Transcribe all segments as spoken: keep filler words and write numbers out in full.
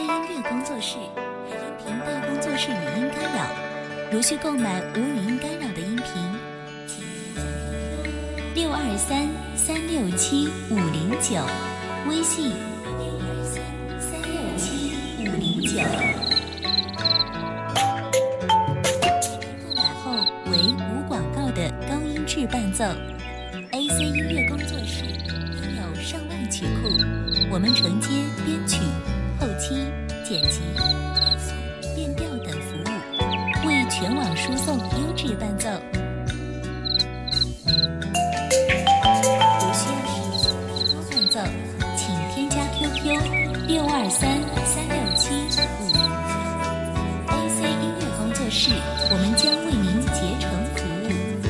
音乐工作室，音频大工作室语音干扰。如需购买无语音干扰的音频，请六二三三六七五零九，微信六二三三六七五零九。购买后为无广告的高音质伴奏。A C 音乐工作室拥有上万曲库，我们承接编曲、后期、剪辑、变速、变调等服务，为全网输送优质伴奏。如需要使用更多伴奏，请添加 Q Q 六二三三六七五零九。A C 音乐工作室，我们将为您竭诚服务。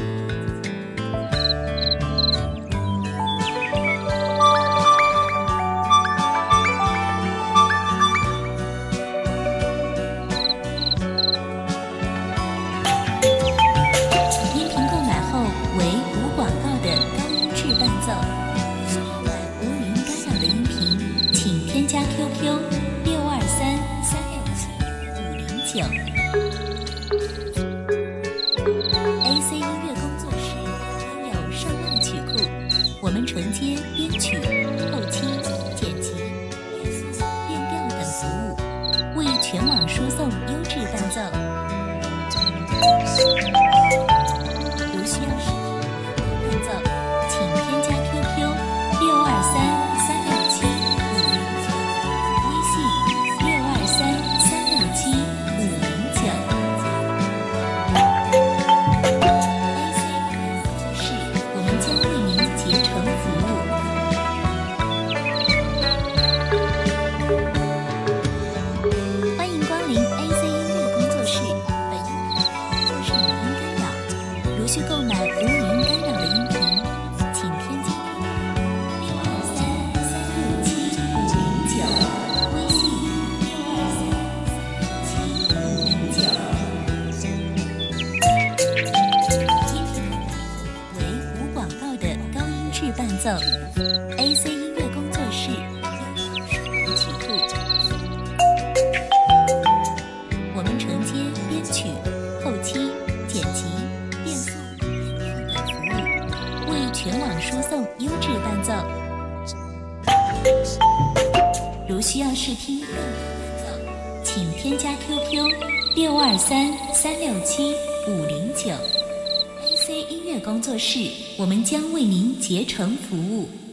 需要买无语音干扰的音频，请添加 Q Q 六二三三六七五零九。A C 音乐工作室拥有上万曲库，我们承接编曲、后期、剪辑、变速、变调等服务，为全网输送优质伴奏。如需要使用伴奏，请添加 Q Q 六二三三六七五零九，微信六二三三六七五零九。A C 音乐工作室，我们将为您竭诚服务。欢迎光临 A C 音乐工作室，本音频工作室语音干扰。如需购买无语音干扰的音频，请添加六二三三六七五零九，微信六二三三六七五零九。音频为无广告的高音质伴奏。A C 音乐工作室拥有上万曲库，我们承接编曲、后期、剪辑、变速、变调等服务，为全网输送优质伴奏。如需要试听更多伴奏，请添加 Q Q 六二三三六七五零九。A C 音乐工作室，我们将为您竭诚服务。